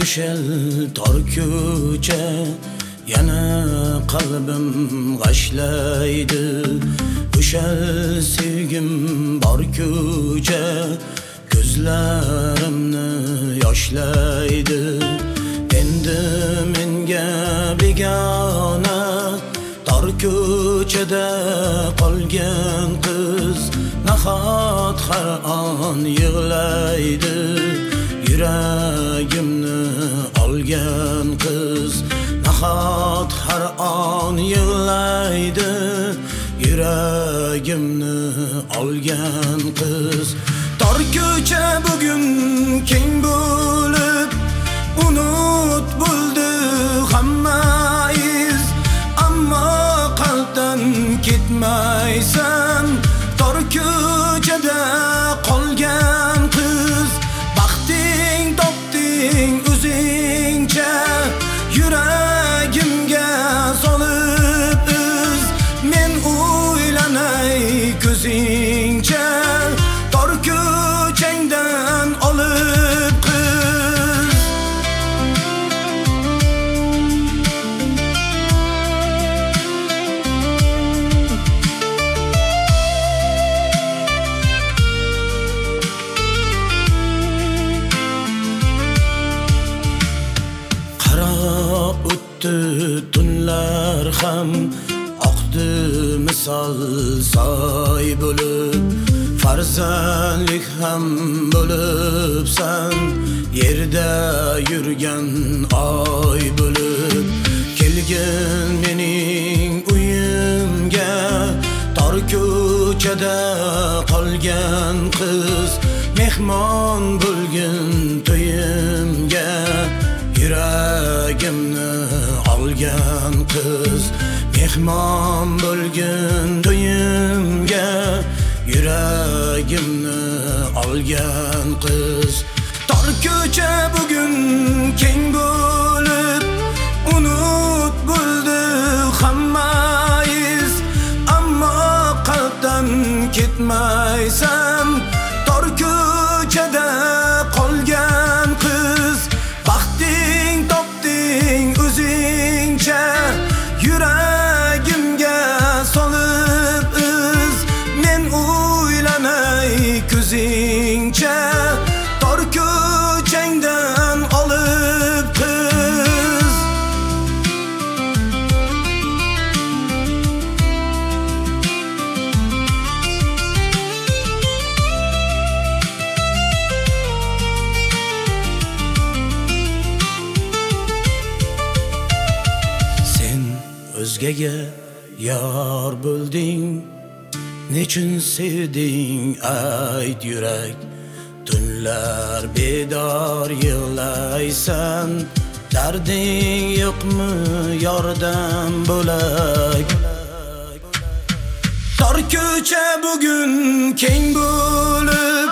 Yoshil tor ko'cha, yana qalbim g'ashlaydi. O'shal sevgim bor ko'cha, ko'zlarimni yoshlaydi. Endi menga begona, tor ko'chada qolgan qiz nahot har on yig'laydi. Yuragimni olgan qiz nahot har on yig'laydi. Yuragimni olgan qiz. Tor ko'cha bugun keng bo'lib, unut bo'ldi hamma iz. Ammo qalbdan ketmaysan, tor ko'chada qolgan qiz. Baxting topding o'zingcha, yuragimga solib iz. Men o'ylanay ko'zingcha, tor ko'changdan olib qiz. Qara o'tdi tunlar ham, oqdi misol soy bo'lib. Farzandlik ham bo'libsan, yerda yurgan oy bo'lib. Kelgin mening uyimga, tor ko'chada qolgan qiz. Mehmon bo'lgin to'yimga, yuragimni olgan qiz. Mehmon bo'lgin to'yimga, yuragimni olgan qiz. Tor ko'cha bugun keng bo'lib, unut bo'ldi hamma iz. Ammo qalbdan ketmaysan, tor ko'chada qolgan qiz. Baxting topding o'zingcha, yuragimga solib iz. Men o'ylanay ko'zingcha, tor ko'changdan olib qiz. Sen o'zgaga yor bo'lding, nechun sevding ayt yurak. Tunlar bedor yig'laysan, darding yo'qmi yordam bo'lak. Tor ko'cha bugun keng bo'lib,